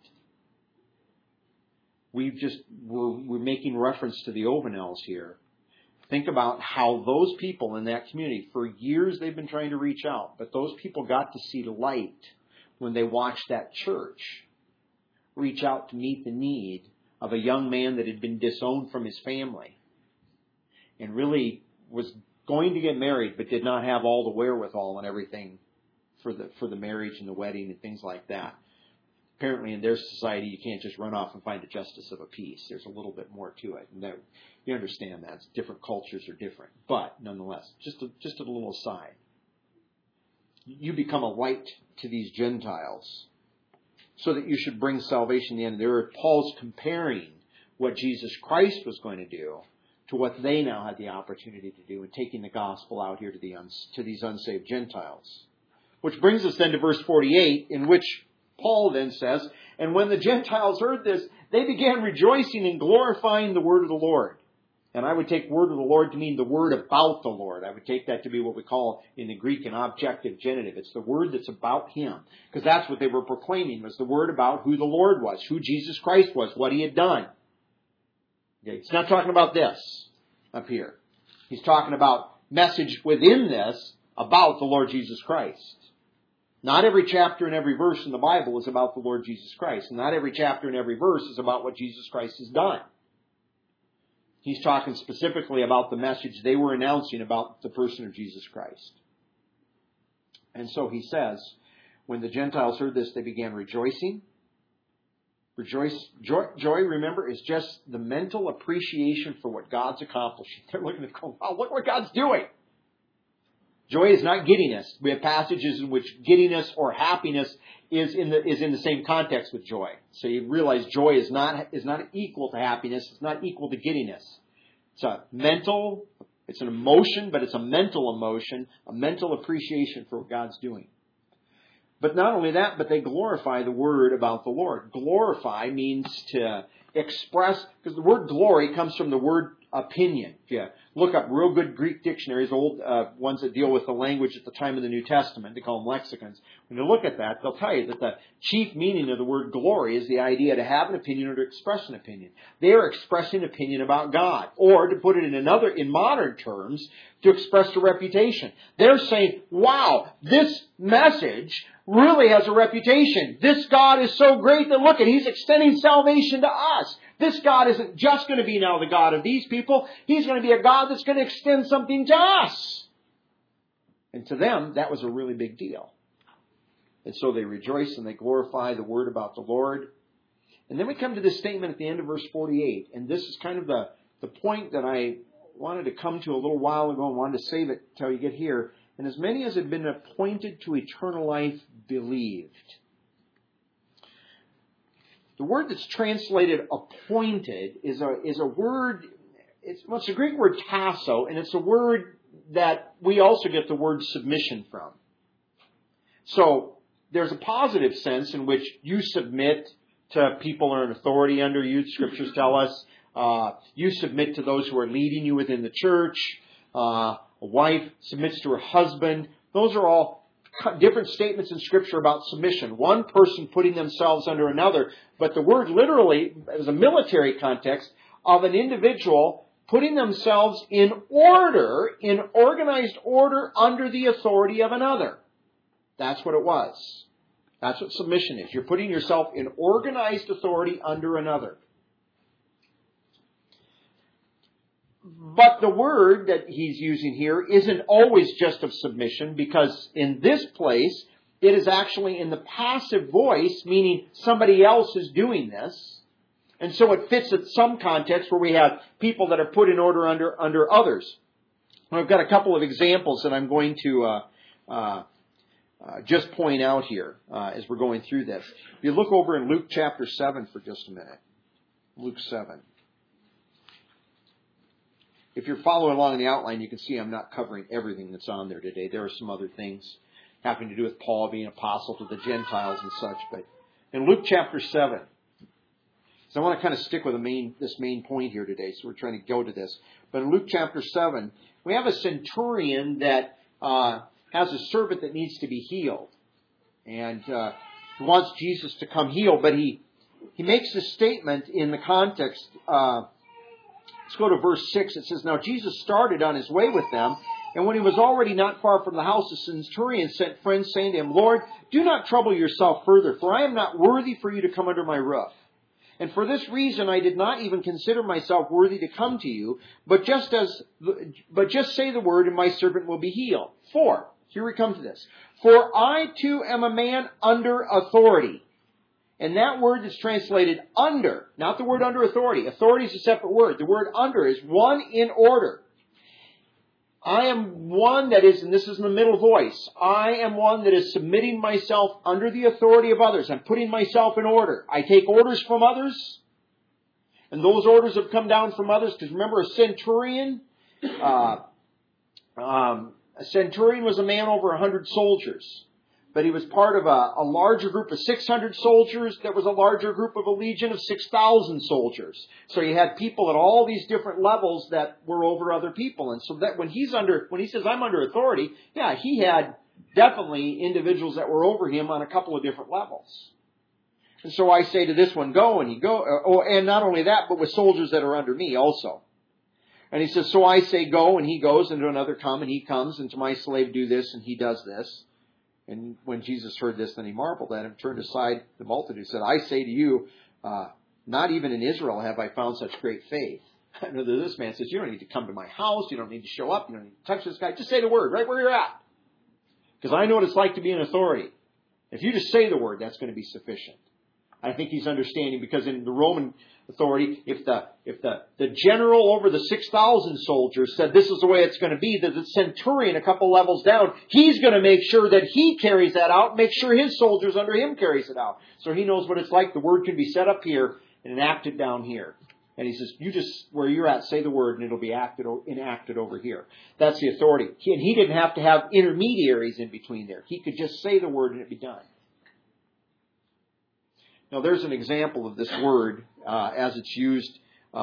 we're making reference to the Ovanels here. Think about how those people in that community, for years they've been trying to reach out, but those people got to see light when they watched that church reach out to meet the need of a young man that had been disowned from his family and really was going to get married but did not have all the wherewithal and everything for the marriage and the wedding and things like that. Apparently in their society you can't just run off and find a justice of a peace. There's a little bit more to it. And you understand that. Different cultures are different. But nonetheless, just a little aside. You become a light to these Gentiles so that you should bring salvation to the end of the earth. Paul's comparing what Jesus Christ was going to do to what they now had the opportunity to do in taking the gospel out here to these unsaved Gentiles. Which brings us then to verse 48, in which Paul then says, and when the Gentiles heard this, they began rejoicing and glorifying the word of the Lord. And I would take word of the Lord to mean the word about the Lord. I would take that to be what we call in the Greek an objective genitive. It's the word that's about Him. Because that's what they were proclaiming, was the word about who the Lord was, who Jesus Christ was, what He had done. Okay. He's not talking about this up here. He's talking about message within this about the Lord Jesus Christ. Not every chapter and every verse in the Bible is about the Lord Jesus Christ. And not every chapter and every verse is about what Jesus Christ has done. He's talking specifically about the message they were announcing about the person of Jesus Christ. And so he says, when the Gentiles heard this, they began rejoicing. Joy, remember, is just the mental appreciation for what God's accomplishing. They're looking at going, wow, look what God's doing. Joy is not giddiness. We have passages in which giddiness or happiness is in the same context with joy. So you realize joy is not equal to happiness. It's not equal to giddiness. It's an emotion, but it's a mental emotion, a mental appreciation for what God's doing. But not only that, but they glorify the word about the Lord. Glorify means to express, because the word glory comes from the word opinion. If you look up real good Greek dictionaries, old ones that deal with the language at the time of the New Testament, they call them lexicons. When you look at that, they'll tell you that the chief meaning of the word glory is the idea to have an opinion or to express an opinion. They are expressing opinion about God. Or, to put it in modern terms, to express a reputation. They're saying, wow, this message really has a reputation. This God is so great that look at, He's extending salvation to us. This God isn't just going to be now the God of these people. He's going to be a God that's going to extend something to us. And to them, that was a really big deal. And so they rejoice and they glorify the word about the Lord. And then we come to this statement at the end of verse 48. And this is kind of the point that I wanted to come to a little while ago and wanted to save it until you get here. And as many as had been appointed to eternal life believed. The word that's translated appointed is a word, it's a Greek word tasso, and it's a word that we also get the word submission from. So there's a positive sense in which you submit to people who are in authority under you. Scriptures tell us you submit to those who are leading you within the church. A wife submits to her husband. Those are all different statements in Scripture about submission. One person putting themselves under another. But the word literally, as a military context, of an individual putting themselves in organized order under the authority of another. That's what it was. That's what submission is. You're putting yourself in organized authority under another. But the word that he's using here isn't always just of submission, because in this place, it is actually in the passive voice, meaning somebody else is doing this. And so it fits at some context where we have people that are put in order under others. I've got a couple of examples that I'm going to just point out here as we're going through this. If you look over in Luke chapter 7 for just a minute. Luke 7. If you're following along in the outline, you can see I'm not covering everything that's on there today. There are some other things having to do with Paul being apostle to the Gentiles and such. But in Luke chapter 7, so I want to kind of stick with this main point here today, so we're trying to go to this. But in Luke chapter 7, we have a centurion that has a servant that needs to be healed. And he wants Jesus to come heal, but he makes this statement in the context. Let's go to verse 6. It says, "Now Jesus started on his way with them, and when he was already not far from the house, the centurion sent friends, saying to him, 'Lord, do not trouble yourself further, for I am not worthy for you to come under my roof. And for this reason I did not even consider myself worthy to come to you, but just say the word, and my servant will be healed. For,'" here we come to this, "for I too am a man under authority." And that word that's translated under, not the word under authority. Authority is a separate word. The word under is one in order. I am one that is, and this is in the middle voice, I am one that is submitting myself under the authority of others. I'm putting myself in order. I take orders from others, and those orders have come down from others. Because remember, a centurion was a man over 100 soldiers. But he was part of a larger group of 600 soldiers. That was a larger group of a legion of 6,000 soldiers. So you had people at all these different levels that were over other people. And so that when he says I'm under authority, yeah, he had definitely individuals that were over him on a couple of different levels. And so I say to this one, go, and he go. And not only that, but with soldiers that are under me also. And he says, so I say go, and he goes, and to another come, and he comes, and to my slave do this, and he does this. And when Jesus heard this, then he marveled at him, turned aside the multitude, and said, I say to you, not even in Israel have I found such great faith. And this man says, you don't need to come to my house, you don't need to show up, you don't need to touch this guy, just say the word right where you're at. Because I know what it's like to be in authority. If you just say the word, that's going to be sufficient. I think he's understanding, because in the Roman authority, if the general over the 6,000 soldiers said this is the way it's going to be, that the centurion a couple levels down, he's going to make sure that he carries that out, make sure his soldiers under him carries it out. So he knows what it's like. The word can be set up here and enacted down here. And he says, you just, where you're at, say the word and it'll be enacted over here. That's the authority. And he didn't have to have intermediaries in between there. He could just say the word and it'd be done. Now there's an example of this word as it's used.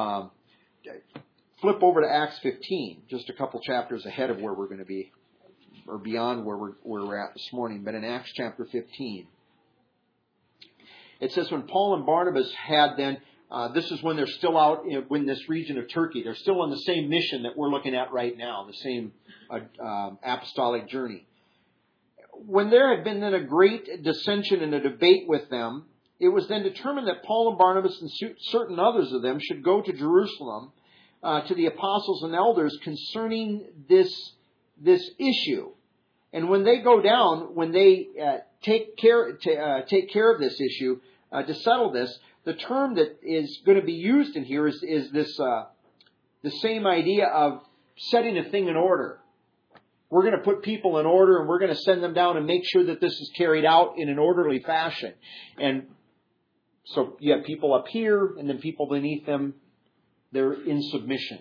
Flip over to Acts 15, just a couple chapters ahead of where we're going to be, or beyond where we're at this morning. But in Acts chapter 15, it says when Paul and Barnabas had then, this is when they're still out in this region of Turkey. They're still on the same mission that we're looking at right now, the same apostolic journey. When there had been then a great dissension and a debate with them, it was then determined that Paul and Barnabas and certain others of them should go to Jerusalem to the apostles and elders concerning this issue. And when they go down, when they take care of this issue to settle this, the term that is going to be used in here is this the same idea of setting a thing in order. We're going to put people in order, and we're going to send them down and make sure that this is carried out in an orderly fashion. And so you have people up here, and then people beneath them. They're in submission.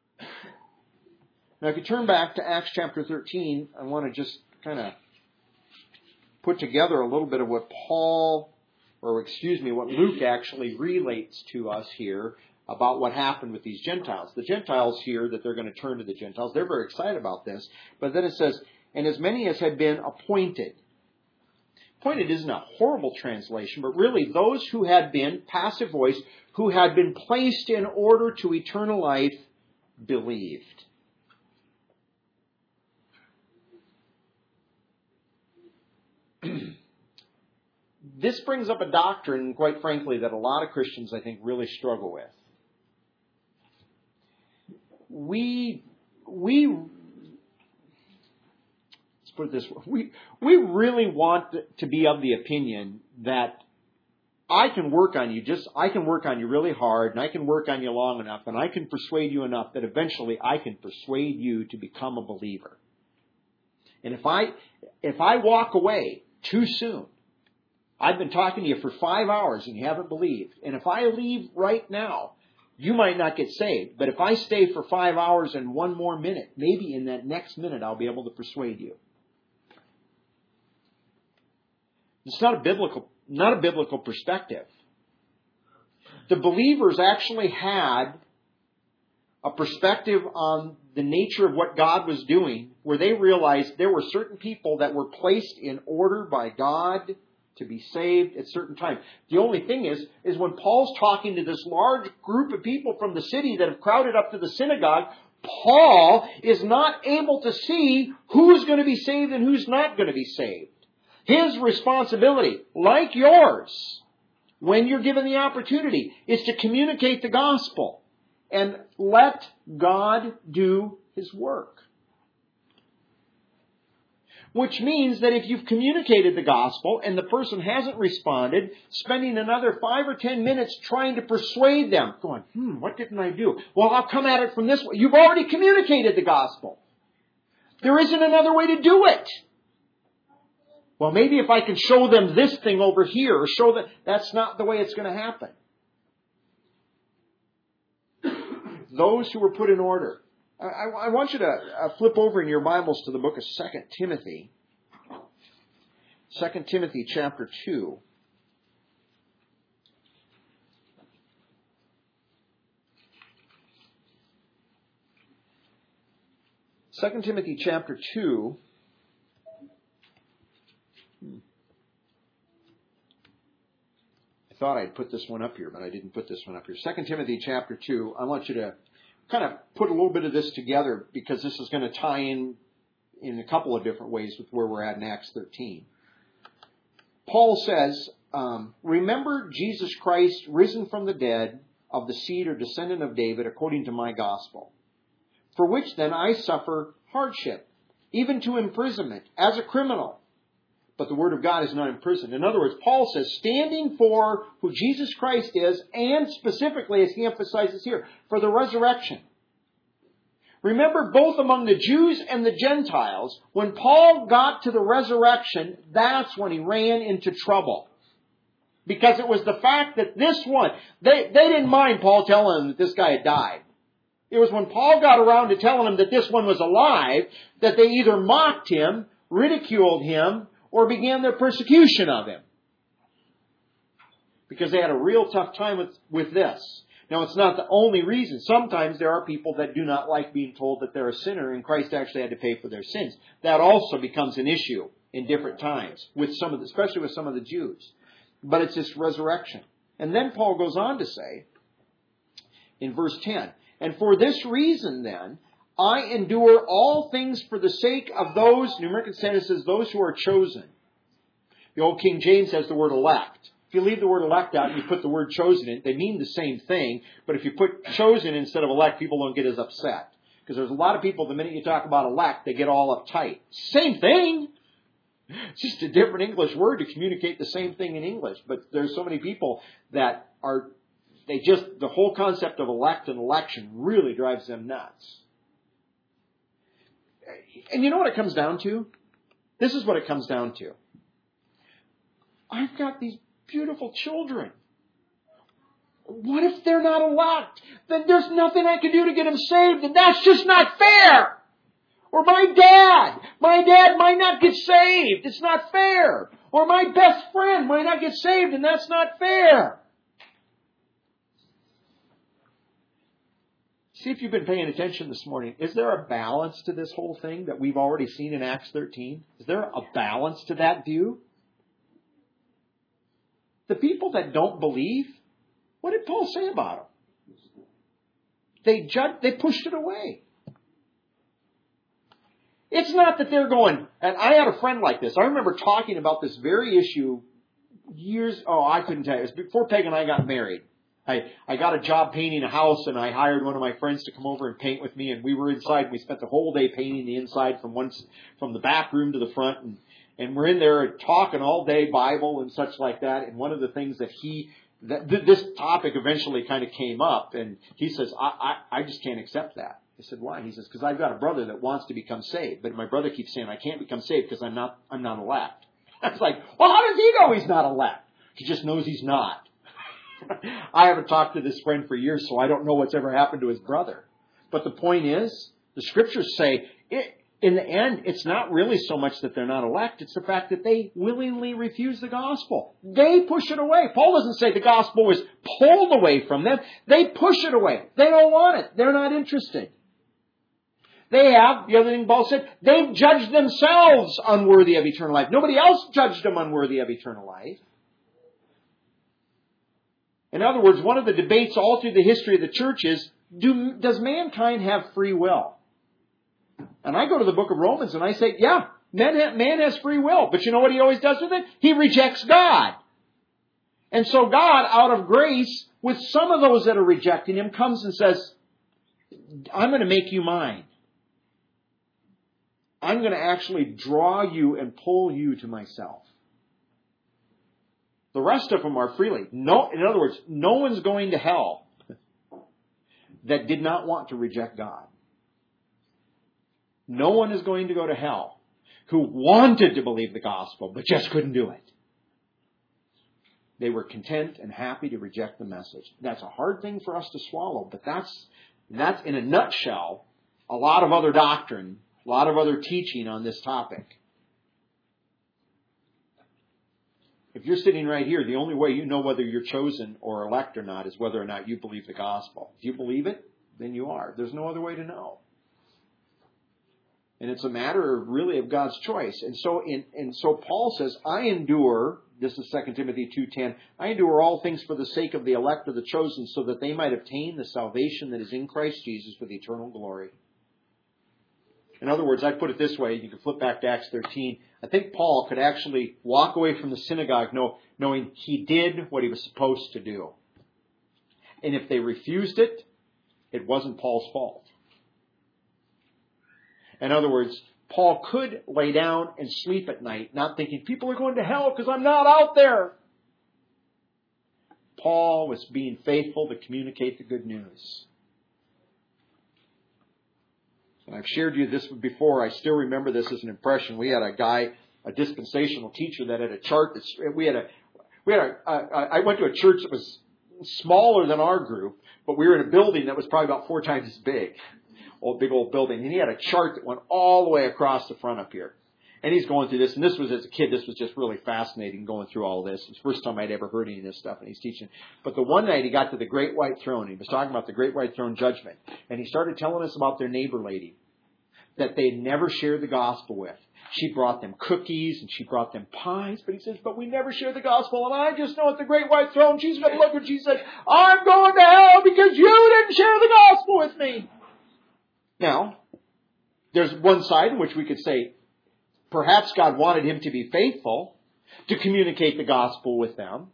Now, if you turn back to Acts chapter 13, I want to just kind of put together a little bit of what what Luke actually relates to us here about what happened with these Gentiles. The Gentiles here, that they're going to turn to the Gentiles, they're very excited about this. But then it says, and as many as had been appointed. Appointed isn't a horrible translation, but really those who had been, passive voice, who had been placed in order to eternal life, believed. This brings up a doctrine, quite frankly, that a lot of Christians, I think, really struggle with. Let's put it this way. We really want to be of the opinion that I can work on you really hard, and I can work on you long enough, and I can persuade you enough that eventually I can persuade you to become a believer. And if I walk away too soon, I've been talking to you for 5 hours and you haven't believed, and if I leave right now, you might not get saved. But if I stay for 5 hours and one more minute, maybe in that next minute I'll be able to persuade you. It's not a biblical perspective. The believers actually had a perspective on the nature of what God was doing, where they realized there were certain people that were placed in order by God to be saved at certain times. The only thing is when Paul's talking to this large group of people from the city that have crowded up to the synagogue, Paul is not able to see who's going to be saved and who's not going to be saved. His responsibility, like yours, when you're given the opportunity, is to communicate the gospel and let God do His work. Which means that if you've communicated the gospel and the person hasn't responded, spending another 5 or 10 minutes trying to persuade them, going, what didn't I do? Well, I'll come at it from this way. You've already communicated the gospel. There isn't another way to do it. Well, maybe if I can show them this thing over here, or show that, that's not the way it's going to happen. Those who were put in order. I want you to flip over in your Bibles to the book of 2 Timothy. 2 Timothy chapter 2. Second Timothy chapter 2. I thought I'd put this one up here, but I didn't put this one up here. 2 Timothy chapter 2. I want you to kind of put a little bit of this together, because this is going to tie in a couple of different ways with where we're at in Acts 13. Paul says, remember Jesus Christ, risen from the dead, of the seed or descendant of David, according to my gospel, for which then I suffer hardship, even to imprisonment, as a criminal. But the word of God is not imprisoned. In other words, Paul says, standing for who Jesus Christ is, and specifically, as he emphasizes here, for the resurrection. Remember, both among the Jews and the Gentiles, when Paul got to the resurrection, that's when he ran into trouble. Because it was the fact that this one, they didn't mind Paul telling them that this guy had died. It was when Paul got around to telling them that this one was alive, that they either mocked him, ridiculed him, or began their persecution of him. Because they had a real tough time with this. Now, it's not the only reason. Sometimes there are people that do not like being told that they're a sinner and Christ actually had to pay for their sins. That also becomes an issue in different times, especially with some of the Jews. But it's this resurrection. And then Paul goes on to say, in verse 10, and for this reason then, I endure all things for the sake of those, New American Standard says, those who are chosen. The old King James has the word elect. If you leave the word elect out and you put the word chosen in, they mean the same thing. But if you put chosen instead of elect, people don't get as upset. Because there's a lot of people, the minute you talk about elect, they get all uptight. Same thing. It's just a different English word to communicate the same thing in English. But there's so many people that the whole concept of elect and election really drives them nuts. And you know what it comes down to? This is what it comes down to. I've got these beautiful children. What if they're not elect? Then there's nothing I can do to get them saved, and that's just not fair. Or my dad might not get saved. It's not fair. Or my best friend might not get saved, and that's not fair. See if you've been paying attention this morning. Is there a balance to this whole thing that we've already seen in Acts 13? Is there a balance to that view? The people that don't believe, what did Paul say about them? They pushed it away. It's not that they're going, and I had a friend like this. I remember talking about this very issue I couldn't tell you. It was before Peg and I got married. I got a job painting a house, and I hired one of my friends to come over and paint with me, and we were inside, and we spent the whole day painting the inside from the back room to the front, and we're in there talking all day, Bible and such like that, and one of the things that this topic eventually kind of came up, and he says, I just can't accept that. I said, why? He says, because I've got a brother that wants to become saved, but my brother keeps saying, I can't become saved because I'm not elect. I was like, well, how does he know he's not elect? He just knows he's not. I haven't talked to this friend for years, so I don't know what's ever happened to his brother. But the point is, the scriptures say, in the end, it's not really so much that they're not elect. It's the fact that they willingly refuse the gospel. They push it away. Paul doesn't say the gospel was pulled away from them. They push it away. They don't want it. They're not interested. The other thing Paul said, they've judged themselves unworthy of eternal life. Nobody else judged them unworthy of eternal life. In other words, one of the debates all through the history of the church is, does mankind have free will? And I go to the book of Romans and I say, yeah, man has free will. But you know what he always does with it? He rejects God. And so God, out of grace, with some of those that are rejecting him, comes and says, I'm going to make you mine. I'm going to actually draw you and pull you to myself. The rest of them are freely. In other words, no one's going to hell that did not want to reject God. No one is going to go to hell who wanted to believe the gospel but just couldn't do it. They were content and happy to reject the message. That's a hard thing for us to swallow, but that's in a nutshell a lot of other doctrine, a lot of other teaching on this topic. If you're sitting right here, the only way you know whether you're chosen or elect or not is whether or not you believe the gospel. If you believe it, then you are. There's no other way to know. And it's a matter really of God's choice. And so Paul says, I endure, this is 2 Timothy 2:10, I endure all things for the sake of the elect or the chosen, so that they might obtain the salvation that is in Christ Jesus with eternal glory. In other words, I'd put it this way, you can flip back to Acts 13. I think Paul could actually walk away from the synagogue knowing he did what he was supposed to do. And if they refused it, it wasn't Paul's fault. In other words, Paul could lay down and sleep at night, not thinking, people are going to hell because I'm not out there. Paul was being faithful to communicate the good news. And I've shared you this before. I still remember this as an impression. We had a guy, a dispensational teacher, that had a chart. We I went to a church that was smaller than our group, but we were in a building that was probably about 4 times as big. Big old building. And he had a chart that went all the way across the front up here. And he's going through this, and this was, as a kid, this was just really fascinating going through all this. It was the first time I'd ever heard any of this stuff, and he's teaching. But the one night he got to the Great White Throne. He was talking about the Great White Throne judgment. And he started telling us about their neighbor lady that they'd never shared the gospel with. She brought them cookies, and she brought them pies. But he says, but we never share the gospel. And I just know at the Great White Throne, she's going to look and she says, I'm going to hell because you didn't share the gospel with me. Now, there's one side in which we could say, perhaps God wanted him to be faithful to communicate the gospel with them.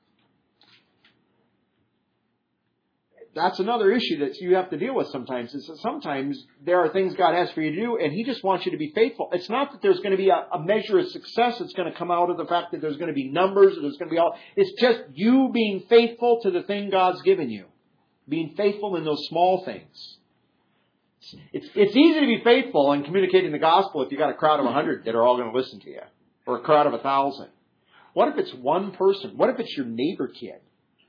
That's another issue that you have to deal with sometimes. Is that sometimes there are things God has for you to do, and He just wants you to be faithful. It's not that there's going to be a measure of success that's going to come out of the fact that there's going to be numbers, or there's going to be all. It's just you being faithful to the thing God's given you. Being faithful in those small things. It's easy to be faithful in communicating the gospel if you got a crowd of 100 that are all going to listen to you, or a crowd of 1,000. What if it's one person? What if it's your neighbor kid?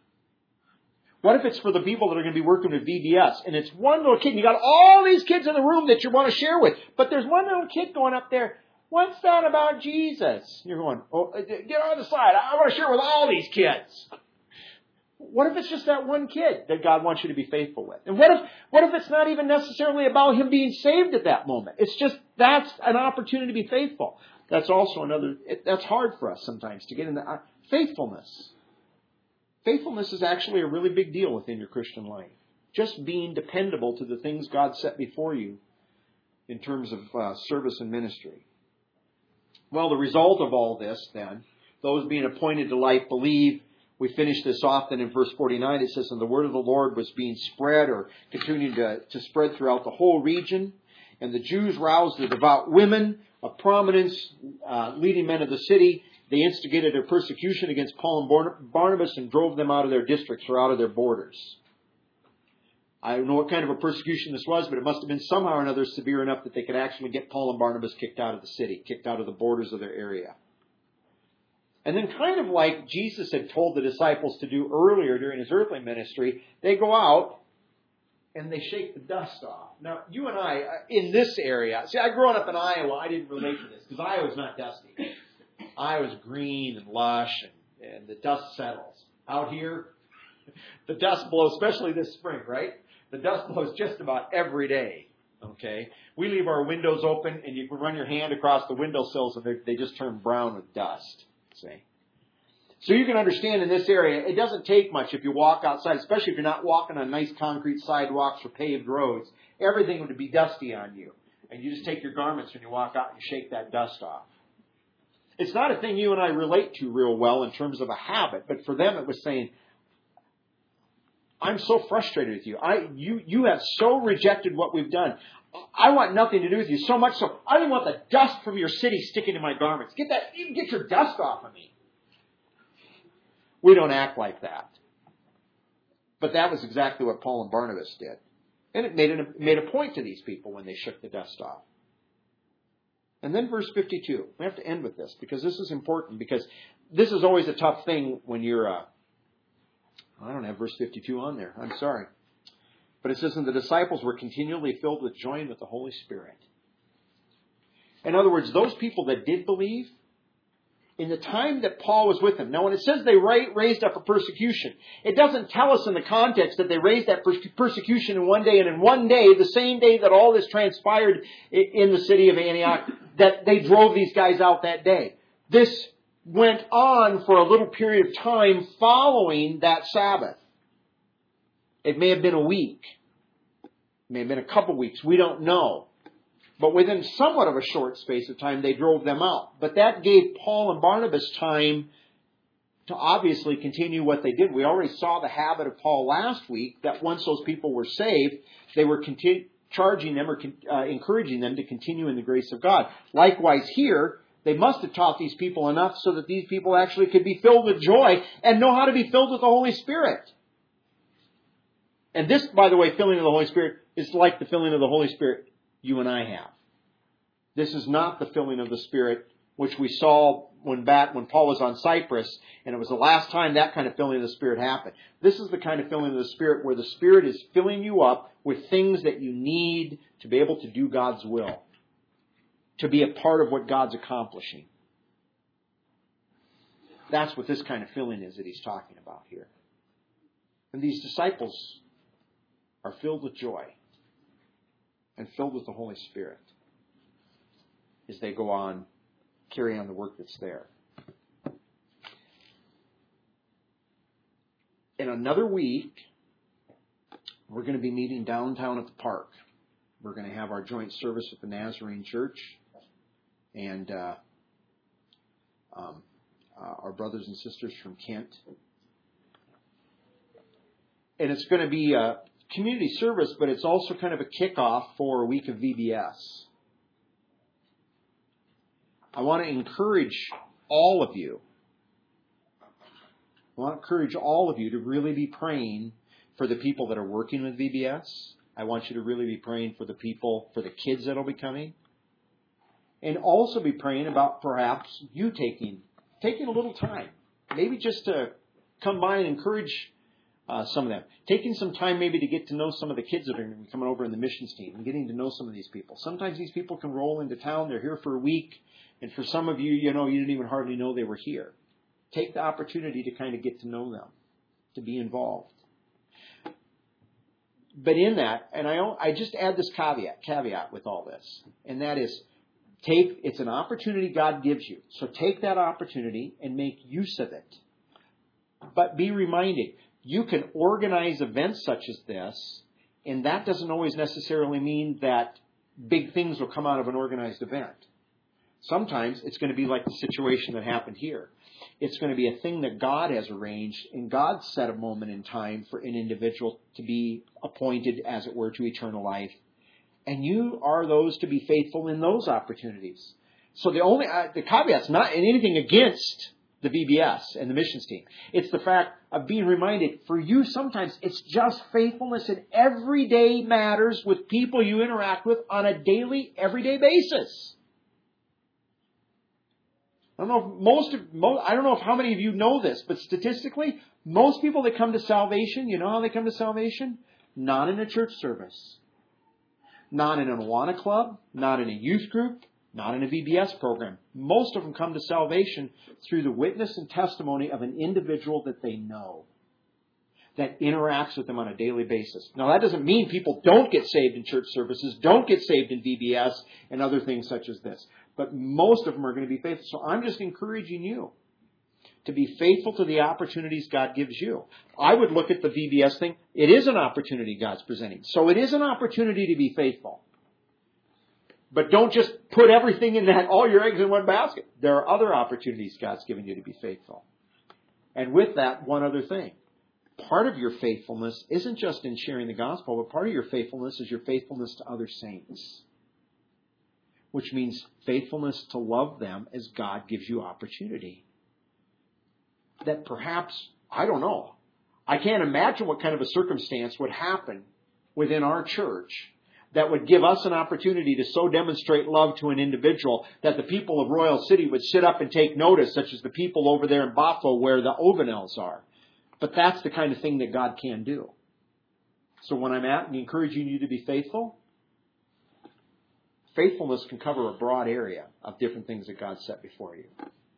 What if it's for the people that are going to be working with VBS, and it's one little kid, and you got all these kids in the room that you want to share with, but there's one little kid going up there, what's that about Jesus? You're going, oh, get on the side. I want to share with all these kids. What if it's just that one kid that God wants you to be faithful with? And what if it's not even necessarily about him being saved at that moment? It's just that's an opportunity to be faithful. That's also that's hard for us sometimes to get into faithfulness. Faithfulness is actually a really big deal within your Christian life. Just being dependable to the things God set before you in terms of service and ministry. Well, the result of all this then, those being appointed to life believe. We finish this off then in verse 49. It says, and the word of the Lord was being spread or continuing to spread throughout the whole region. And the Jews roused the devout women of prominence, leading men of the city. They instigated a persecution against Paul and Barnabas and drove them out of their districts or out of their borders. I don't know what kind of a persecution this was, but it must have been somehow or another severe enough that they could actually get Paul and Barnabas kicked out of the city, kicked out of the borders of their area. And then kind of like Jesus had told the disciples to do earlier during his earthly ministry, they go out and they shake the dust off. Now, you and I, in this area, see, I growing up in Iowa, I didn't relate to this because Iowa's not dusty. Iowa's green and lush and the dust settles. Out here, the dust blows, especially this spring, right? The dust blows just about every day. Okay? We leave our windows open and you can run your hand across the windowsills and they just turn brown with dust. See? So you can understand in this area, it doesn't take much if you walk outside, especially if you're not walking on nice concrete sidewalks or paved roads. Everything would be dusty on you. And you just take your garments when you walk out and you shake that dust off. It's not a thing you and I relate to real well in terms of a habit, but for them it was saying, I'm so frustrated with you. You have so rejected what we've done. I want nothing to do with you, so much so I don't even want the dust from your city sticking to my garments. Get your dust off of me. We don't act like that. But that was exactly what Paul and Barnabas did. And it made a point to these people when they shook the dust off. And then verse 52. We have to end with this because this is important, because this is always a tough thing when you're... I don't have verse 52 on there. I'm sorry. But it says, and the disciples were continually filled with joy and with the Holy Spirit. In other words, those people that did believe, in the time that Paul was with them. Now, when it says they raised up a persecution, it doesn't tell us in the context that they raised that persecution in one day, and in one day, the same day that all this transpired in the city of Antioch, that they drove these guys out that day. This went on for a little period of time following that Sabbath. It may have been a week. It may have been a couple weeks. We don't know. But within somewhat of a short space of time, they drove them out. But that gave Paul and Barnabas time to obviously continue what they did. We already saw the habit of Paul last week, that once those people were saved, they were charging them or encouraging them to continue in the grace of God. Likewise here, they must have taught these people enough so that these people actually could be filled with joy and know how to be filled with the Holy Spirit. And this, by the way, filling of the Holy Spirit is like the filling of the Holy Spirit you and I have. This is not the filling of the Spirit which we saw when Paul was on Cyprus, and it was the last time that kind of filling of the Spirit happened. This is the kind of filling of the Spirit where the Spirit is filling you up with things that you need to be able to do God's will, to be a part of what God's accomplishing. That's what this kind of filling is that he's talking about here. And these disciples are filled with joy and filled with the Holy Spirit as they go on, carry on the work that's there. In another week, we're going to be meeting downtown at the park. We're going to have our joint service with the Nazarene Church and our brothers and sisters from Kent. And it's going to be a community service, but it's also kind of a kickoff for a week of VBS. I want to encourage all of you. I want to encourage all of you to really be praying for the people that are working with VBS. I want you to really be praying for the people, for the kids that will be coming. And also be praying about perhaps you taking a little time. Maybe just to come by and encourage some of them. Taking some time maybe to get to know some of the kids that are going to be coming over in the missions team and getting to know some of these people. Sometimes these people can roll into town. They're here for a week. And for some of you, you didn't even hardly know they were here. Take the opportunity to kind of get to know them, to be involved. But in that, and I just add this caveat with all this, and that is, it's an opportunity God gives you. So take that opportunity and make use of it. But be reminded, you can organize events such as this, and that doesn't always necessarily mean that big things will come out of an organized event. Sometimes it's going to be like the situation that happened here. It's going to be a thing that God has arranged, and God set a moment in time for an individual to be appointed, as it were, to eternal life. And you are those to be faithful in those opportunities. So the caveat's not anything against the VBS and the missions team. It's the fact of being reminded, for you sometimes it's just faithfulness in everyday matters with people you interact with on a daily, everyday basis. I don't know if how many of you know this, but statistically, most people that come to salvation, you know how they come to salvation? Not in a church service. Not in an Awana club, not in a youth group, not in a VBS program. Most of them come to salvation through the witness and testimony of an individual that they know, that interacts with them on a daily basis. Now, that doesn't mean people don't get saved in church services, don't get saved in VBS, and other things such as this. But most of them are going to be faithful. So I'm just encouraging you to be faithful to the opportunities God gives you. I would look at the VBS thing. It is an opportunity God's presenting. So it is an opportunity to be faithful. But don't just put everything in that, all your eggs in one basket. There are other opportunities God's given you to be faithful. And with that, one other thing. Part of your faithfulness isn't just in sharing the gospel, but part of your faithfulness is your faithfulness to other saints. Which means faithfulness to love them as God gives you opportunity. That perhaps, I don't know, I can't imagine what kind of a circumstance would happen within our church that would give us an opportunity to so demonstrate love to an individual that the people of Royal City would sit up and take notice, such as the people over there in Bafo where the Ovanels are. But that's the kind of thing that God can do. So when I'm encouraging you to be faithful, faithfulness can cover a broad area of different things that God set before you.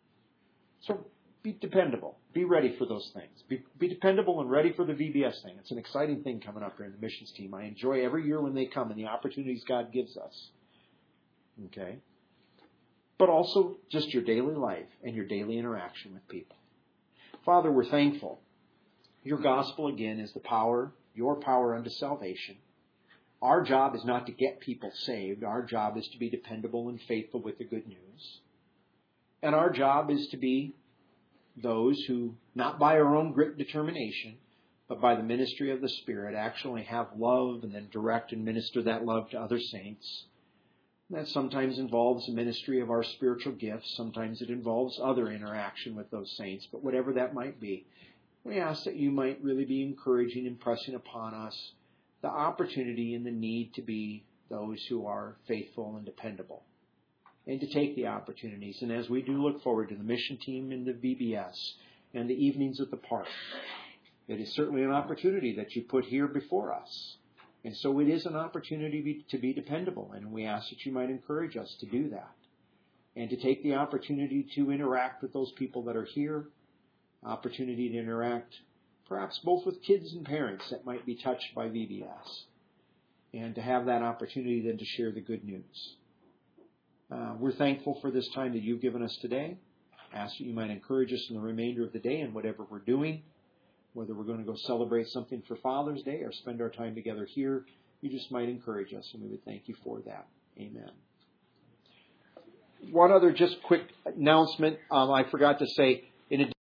So be dependable. Be ready for those things. Be dependable and ready for the VBS thing. It's an exciting thing coming up here in the missions team. I enjoy every year when they come and the opportunities God gives us. Okay? But also just your daily life and your daily interaction with people. Father, we're thankful. Your gospel, again, is the power, your power unto salvation. Our job is not to get people saved. Our job is to be dependable and faithful with the good news. And our job is to be those who, not by our own grit determination, but by the ministry of the Spirit, actually have love and then direct and minister that love to other saints. And that sometimes involves the ministry of our spiritual gifts. Sometimes it involves other interaction with those saints. But whatever that might be, we ask that you might really be encouraging and pressing upon us the opportunity and the need to be those who are faithful and dependable. and to take the opportunities. And as we do look forward to the mission team in the VBS and the evenings at the park, it is certainly an opportunity that you put here before us. And so it is an opportunity to be dependable, and we ask that you might encourage us to do that and to take the opportunity to interact with those people that are here, opportunity to interact perhaps both with kids and parents that might be touched by VBS, and to have that opportunity then to share the good news. We're thankful for this time that you've given us today. Ask that you might encourage us in the remainder of the day in whatever we're doing, whether we're going to go celebrate something for Father's Day or spend our time together here. You just might encourage us, and we would thank you for that. Amen. One other just quick announcement I forgot to say. In addition